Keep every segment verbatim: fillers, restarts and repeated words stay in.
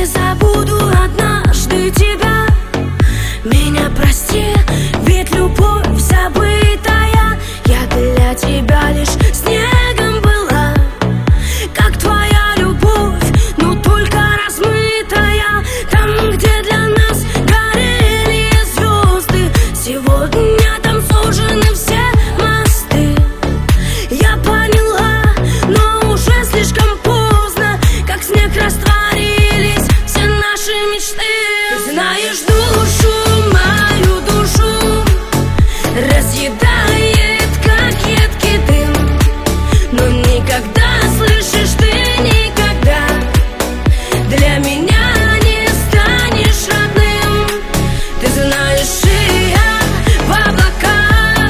забуду однажды тебя. Меня прости, ведь любовь забытая, я для тебя лишь снегом была, как твоя любовь, но только размытая. Там, где для нас горели звезды, сегодня там сужены все мосты. Я поняла, но уже слишком поздно, как снег растворились все наши мечты. Ты знаешь, душу мою, душу разъедает, как едкий дым, но никогда, слышишь, ты никогда для меня не станешь родным. Ты знаешь, и я в облаках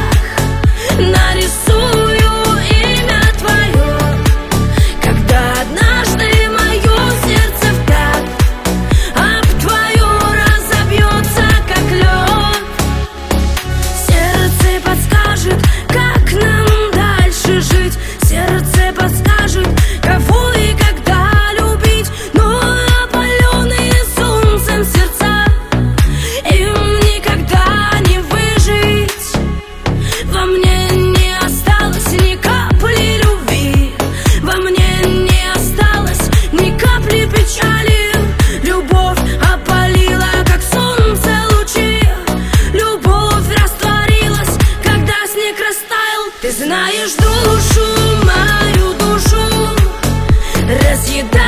нарисую имя твое, когда однажды мое сердце в такт об твое разобьется, как лед. Сердце подскажет, как нам дальше жить, сердце подскажет, кого и когда любить. Но опаленные солнцем сердца, им никогда не выжить. Во мне не осталось ни капли любви, во мне не осталось ни капли печали. Любовь опалила, как солнце, лучи, любовь растворилась, когда снег растаял. Ты знаешь, душу мою, душу разъедает,